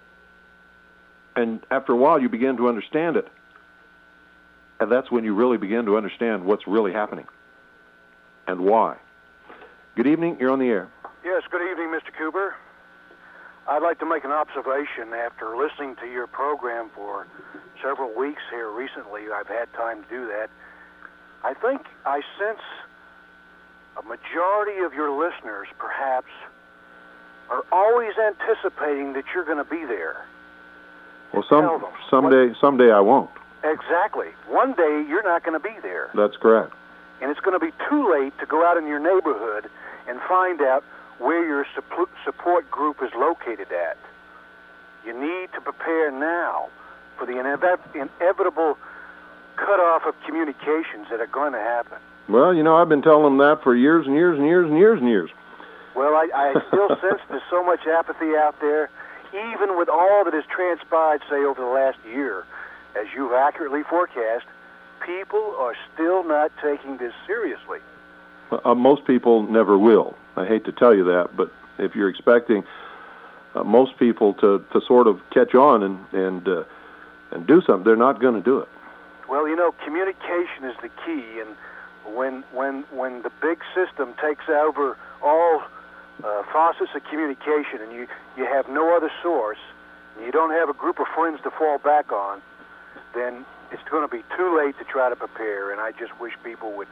And after a while, you begin to understand it. And that's when you really begin to understand what's really happening and why. Good evening. You're on the air. Yes, good evening, Mister Cooper. I'd like to make an observation. After listening to your program for several weeks here recently, I've had time to do that. I think I sense a majority of your listeners, perhaps, are always anticipating that you're going to be there. Well, some someday, someday I won't. Exactly. One day you're not going to be there. That's correct. And it's going to be too late to go out in your neighborhood and find out where your support group is located at. You need to prepare now for the inevitable cutoff of communications that are going to happen. Well, you know, I've been telling them that for years and years and years and years and years. Well, I, I still sense there's so much apathy out there, even with all that has transpired, say, over the last year. As you've accurately forecast, people are still not taking this seriously. Uh, most people never will. I hate to tell you that, but if you're expecting uh, most people to, to sort of catch on and and uh, and do something, they're not going to do it. Well, you know, communication is the key, and when when when the big system takes over all uh, faucets of communication, and you you have no other source, and you don't have a group of friends to fall back on, then it's going to be too late to try to prepare. And I just wish people would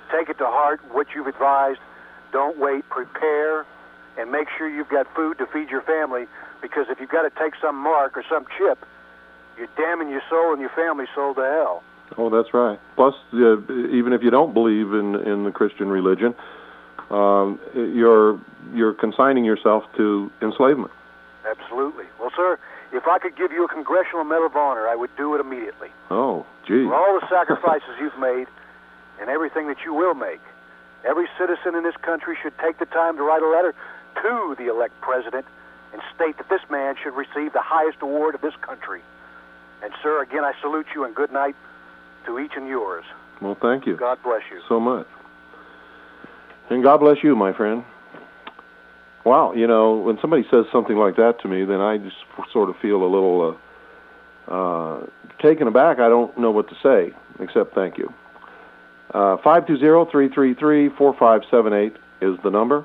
take it to heart what you've advised. Don't wait. Prepare, and make sure you've got food to feed your family. Because if you've got to take some mark or some chip, you're damning your soul and your family's soul to hell. Oh, that's right. Plus, uh, even if you don't believe in in the Christian religion, um, you're you're consigning yourself to enslavement. Absolutely. Well, sir, if I could give you a Congressional Medal of Honor, I would do it immediately. Oh, gee. For all the sacrifices you've made and everything that you will make, every citizen in this country should take the time to write a letter to the elect president and state that this man should receive the highest award of this country. And, sir, again, I salute you and good night to each and yours. Well, thank you. God bless you. So much. And God bless you, my friend. Wow, you know, when somebody says something like that to me, then I just sort of feel a little uh, uh, taken aback. I don't know what to say, except thank you. Uh, five two zero, three three three, four five seven eight is the number.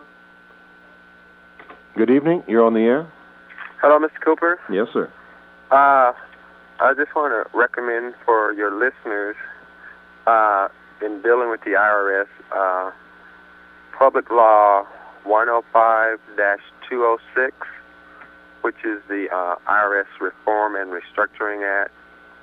Good evening. You're on the air. Hello, Mister Cooper. Yes, sir. Uh, I just want to recommend for your listeners, uh, in dealing with the I R S, uh, Public Law one oh five dash two oh six, which is the uh, I R S Reform and Restructuring Act.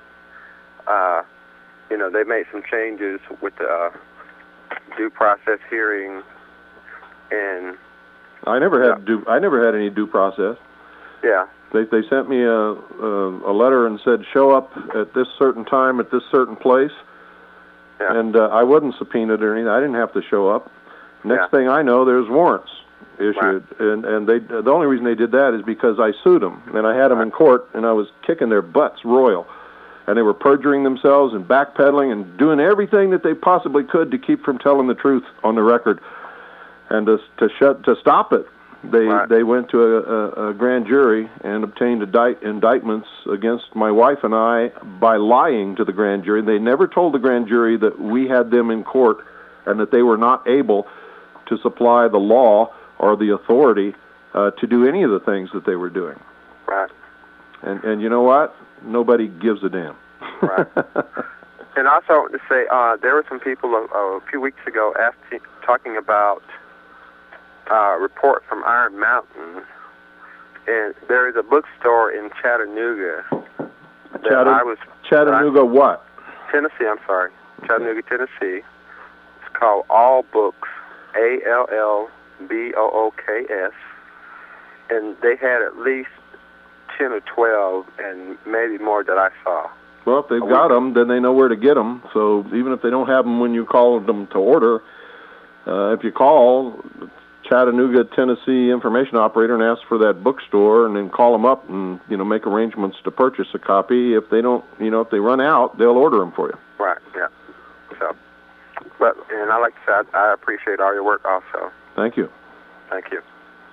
Uh, you know, they made some changes with the uh, due process hearing, and I never had due, I never had any due process. yeah, They they sent me a, a a letter and said show up at this certain time at this certain place, yeah. and uh, I wasn't subpoenaed or anything. I didn't have to show up. Next Yeah. thing I know, there's warrants issued, and and they the only reason they did that is because I sued them, and I had them in court, and I was kicking their butts royal, and they were perjuring themselves and backpedaling and doing everything that they possibly could to keep from telling the truth on the record, and to to shut to stop it. They Right. they went to a, a, a grand jury and obtained indict, indictments against my wife and I by lying to the grand jury. They never told the grand jury that we had them in court and that they were not able to supply the law or the authority uh, to do any of the things that they were doing. Right. And and you know what? Nobody gives a damn. Right. And also, I want to say, uh, there were some people a, a few weeks ago asking, talking about uh, a report from Iron Mountain, and there is a bookstore in Chattanooga that Chatta- I was Chattanooga what? Tennessee. I'm sorry, Chattanooga, Tennessee. It's called All Books, A L L B O O K S, and they had at least ten or twelve, and maybe more that I saw. Well, if they've got them, then they know where to get them. So even if they don't have them when you call them to order, uh, if you call Chattanooga, Tennessee information operator and ask for that bookstore, and then call them up and you know make arrangements to purchase a copy. If they don't, you know, if they run out, they'll order them for you. Right. Yeah. So, but and I like to say I, I appreciate all your work also. Thank you, Thank you.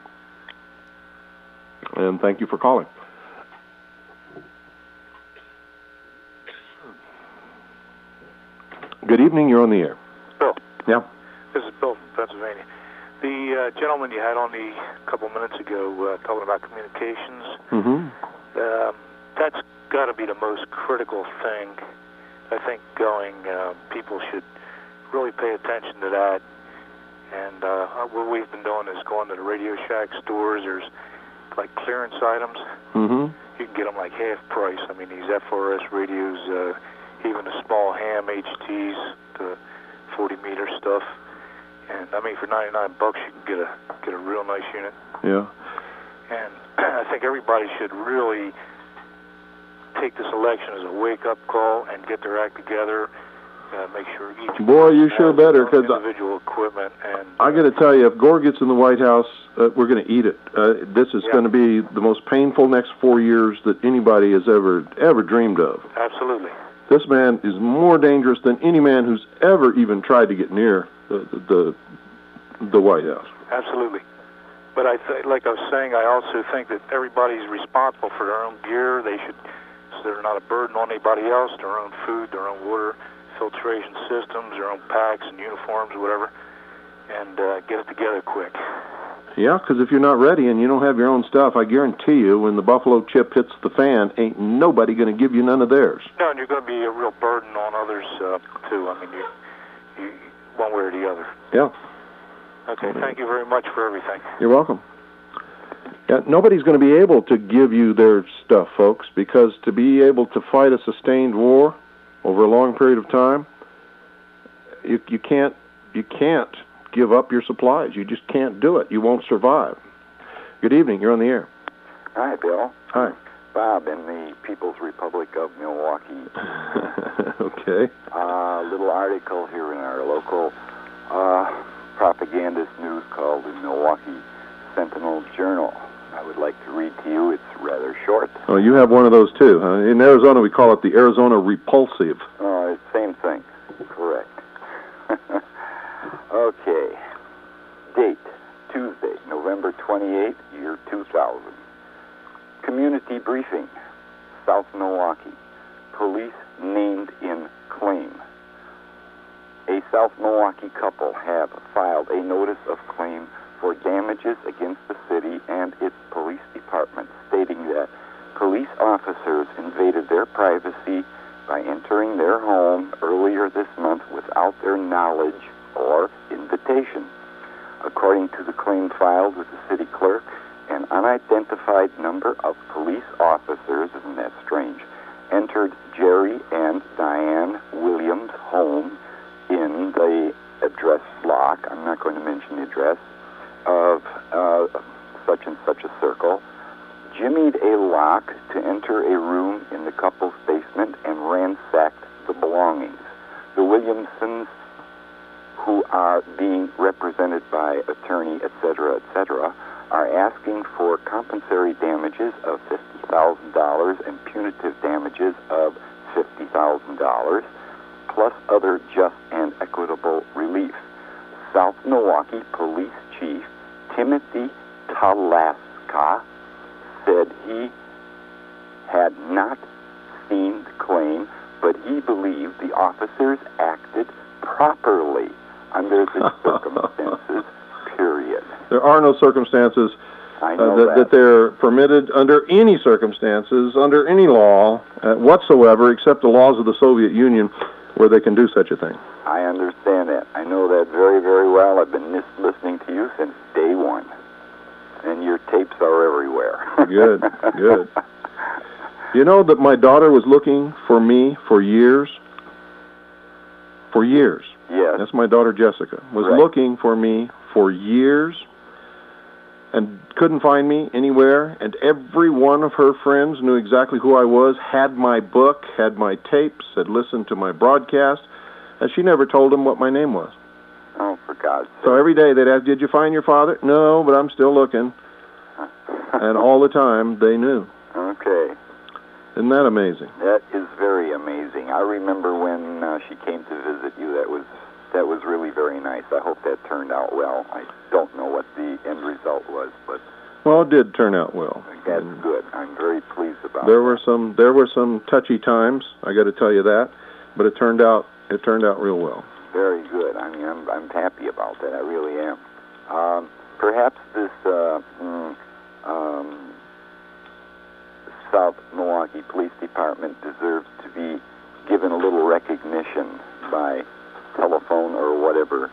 and thank you for calling. Good evening. You're on the air. Bill. Yeah. This is Bill from Pennsylvania. The uh, gentleman you had on the couple minutes ago uh, talking about communications, Mm-hmm. uh, that's got to be the most critical thing. I think going, uh, people should really pay attention to that. And uh, what we've been doing is going to the Radio Shack stores. There's like clearance items. Mm-hmm. You can get them like half price. I mean, these F R S radios, uh, even the small ham H Ts, the forty meter stuff. And I mean, for ninety-nine bucks, you can get a get a real nice unit. Yeah. And I think everybody should really take this election as a wake-up call and get their act together. Uh, make sure each Boy, you sure has better, their own 'cause individual equipment. And I got to tell you, if Gore gets in the White House, uh, we're going to eat it. Uh, this is Yeah. going to be the most painful next four years that anybody has ever ever dreamed of. absolutely. This man is more dangerous than any man who's ever even tried to get near the the, the White House. Absolutely. But I th- like I was saying, I also think that everybody's responsible for their own gear. They should, so they're not a burden on anybody else, their own food, their own water filtration systems, their own packs and uniforms, whatever, and uh, get it together quick. Yeah, because if you're not ready and you don't have your own stuff, I guarantee you when the Buffalo chip hits the fan, ain't nobody going to give you none of theirs. No, and you're going to be a real burden on others, uh, too. I mean, you, you, one way or the other. Yeah. Okay, thank you very much for everything. You're welcome. Yeah, nobody's going to be able to give you their stuff, folks, because to be able to fight a sustained war over a long period of time, you you can't you can't give up your supplies. You just can't do it. You won't survive. Good evening. You're on the air. Hi, Bill. Hi. Bob in the People's Republic of Milwaukee. Okay. A uh, little article here in our local uh, propagandist news called the Milwaukee Sentinel Journal. I would like to read to you. It's rather short. Oh, you have one of those too, huh? In Arizona, we call it the Arizona Repulsive. Oh, uh, same thing. Correct. Okay. Date, Tuesday, November twenty-eighth, year two thousand. Community briefing, South Milwaukee. Police named in claim. A South Milwaukee couple have filed a notice of claim for damages against the city and its police department, stating that police officers invaded their privacy by entering their home earlier this month without their knowledge or invitation. According to the claim filed with the city clerk, an unidentified number of police officers, isn't that strange, entered Jerry and Diane Williams' home in the address block, I'm not going to mention the address, of uh, such and such a circle, jimmied a lock to enter a room in the couple's basement and ransacked the belongings. The Williamsons, who are being represented by attorney, et cetera, et cetera, are asking for compensatory damages of fifty thousand dollars and punitive damages of fifty thousand dollars, plus other just and equitable relief. South Milwaukee Police Chief Timothy Talaska said he had not seen the claim, but he believed the officers acted properly under the circumstances, period. There are no circumstances I know uh, that, that. that they're permitted under any circumstances, under any law uh, whatsoever, except the laws of the Soviet Union, where they can do such a thing. I understand that. I know that very, very well. I've been lis- listening to you since day one. And your tapes are everywhere. Good, good. You know that my daughter was looking for me for years? For years. Yes. That's my daughter Jessica. Was Right. looking for me for years and couldn't find me anywhere. And every one of her friends knew exactly who I was, had my book, had my tapes, had listened to my broadcast, and she never told them what my name was. Oh, for God's sake. So every day they'd ask, did you find your father? No, but I'm still looking. And all the time they knew. Okay. Isn't that amazing? That is very amazing. I remember when uh, she came to visit you. That was that was really very nice. I hope that turned out well. I don't know what the end result was, but Well, it did turn out well. that's And good. I'm very pleased about There it. were some there were some touchy times, I got to tell you that, but it turned out it turned out real well. Very good. I mean, I'm I'm happy about that. I really am. Um, perhaps this uh, mm, um, South Milwaukee Police Department deserves to be given a little recognition by telephone or whatever.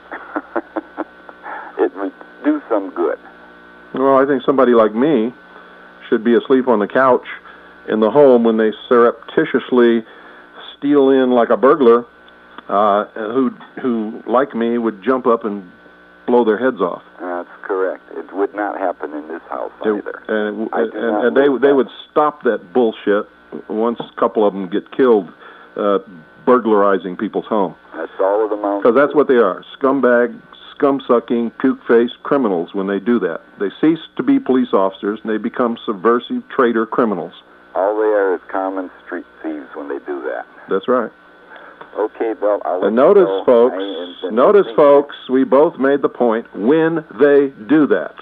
It would do some good. Well, I think somebody like me should be asleep on the couch in the home when they surreptitiously steal in like a burglar, uh, who, who, like me, would jump up and blow their heads off. That's correct. It would not happen in this house It- either. and I do and, not and they wish they that. would stop that bullshit once a couple of them get killed, uh, burglarizing people's home. That's all of the mountains. Because that's what they are, scumbag, scum-sucking, puke-faced criminals when they do that. They cease to be police officers, and they become subversive, traitor criminals. All they are is common street thieves when they do that. That's right. Okay, Bill, I'll let And you notice, know. folks, I am- been notice, listening. folks, we both made the point when they do that.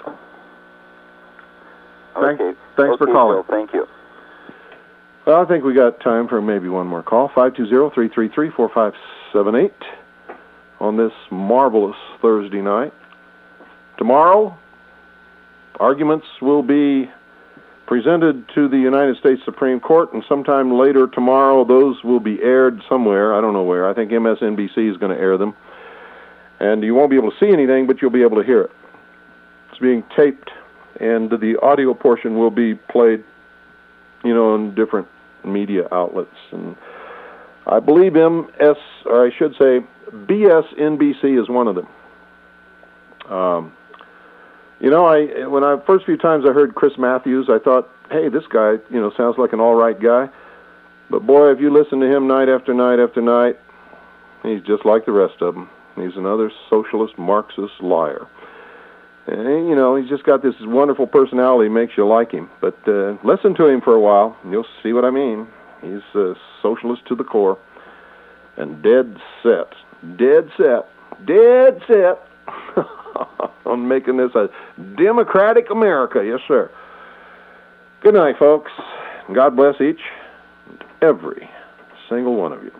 Thank- Okay. thanks for Okay, calling. Bill, thank you. Well, I think we got time for maybe one more call. five two zero, three three three, four five seven eight on this marvelous Thursday night. Tomorrow, arguments will be presented to the United States Supreme Court, and sometime later tomorrow, those will be aired somewhere. I don't know where. I think M S N B C is going to air them. And you won't be able to see anything, but you'll be able to hear it. It's being taped, and the audio portion will be played, you know, on different media outlets. And I believe M S, or I should say B S N B C is one of them. Um, you know, I when I first few times I heard Chris Matthews, I thought, hey, this guy, you know, sounds like an all right guy. But boy, if you listen to him night after night after night, he's just like the rest of them. He's another socialist, Marxist liar. And, you know, he's just got this wonderful personality, makes you like him. But uh, listen to him for a while, and you'll see what I mean. He's a socialist to the core, and dead set, dead set, dead set on making this a democratic America. Yes, sir. Good night, folks. God bless each and every single one of you.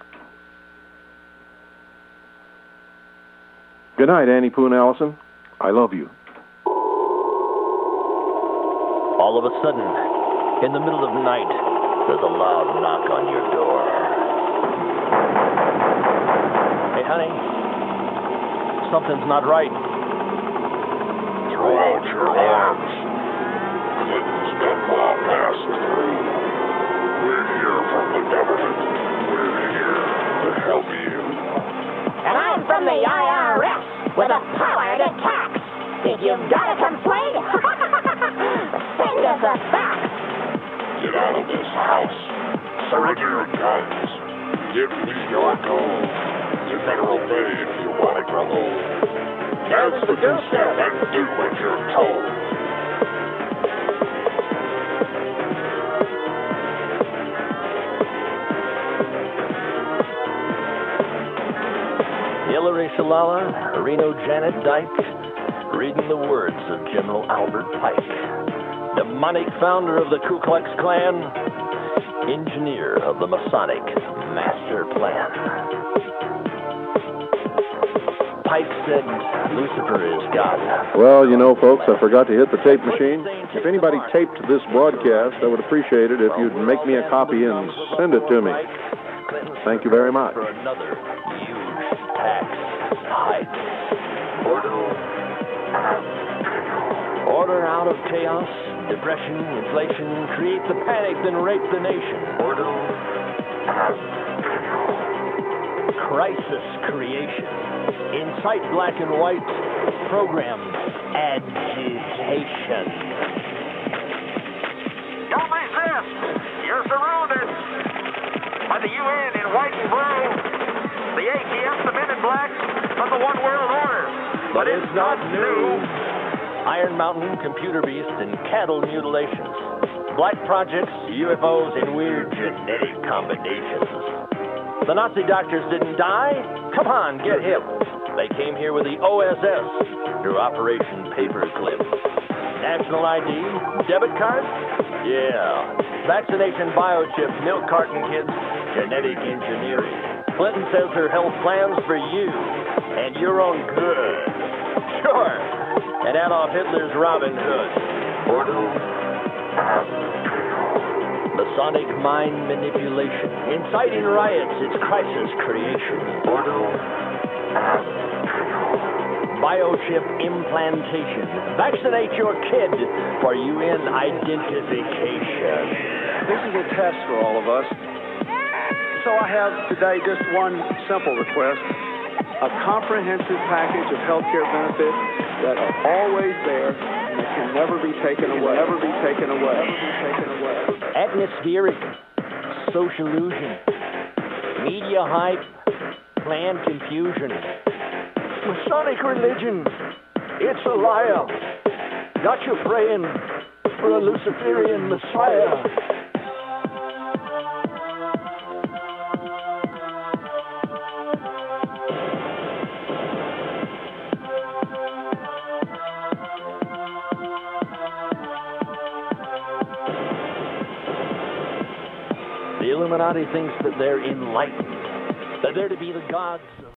Good night, Annie Pooh and Allison. I love you. All of a sudden, in the middle of the night, there's a loud knock on your door. Hey, honey, something's not right. Throw out your arms. Clinton's done well passed through. We're here from the government. We're here to help you. And I'm from the I R S with the power to tax. If you've got a complaint, send us a fax. Get out of this house. Surrender your guns. Give me your gold. You better obey if you want to grow old. That's the good stuff and do what you're told. Hillary Shalala, Reno Janet Dyke, reading the words of General Albert Pike, demonic founder of the Ku Klux Klan, engineer of the Masonic Master Plan. Pike said Lucifer is God. Well, you know, folks, I forgot to hit the tape machine. If anybody taped this broadcast, I would appreciate it if you'd make me a copy and send it to me. Thank you very much. For another huge tax hike. Order out of chaos, depression, inflation, create the panic, then rape the nation. Crisis creation, incite black and white, program agitation. Don't resist! You're surrounded by the U N in white and blue, the A T F, the men in black, of the One World Order. But it's not new. Iron Mountain, computer beast, and cattle mutilations. Black projects, U F Os, and weird genetic combinations. The Nazi doctors didn't die? Come on, get hip. They came here with the O S S through Operation Paperclip. National I D, debit card? Yeah. Vaccination biochip, milk carton kids, genetic engineering. Clinton says her health plans for you and your own good. Sure. And Adolf Hitler's Robin Hood. Masonic mind manipulation. Inciting riots, it's crisis creation. Biochip implantation. Vaccinate your kid for U N identification. This is a test for all of us. So I have today just one simple request. A comprehensive package of health care benefits that are always there and that can never be taken away. Never be taken away. Never be taken away. Atmospheric, social illusion, media hype, planned confusion. Masonic religion, it's a liar. Got you praying for a Luciferian Messiah. The Illuminati thinks that they're enlightened, that they're to be the gods of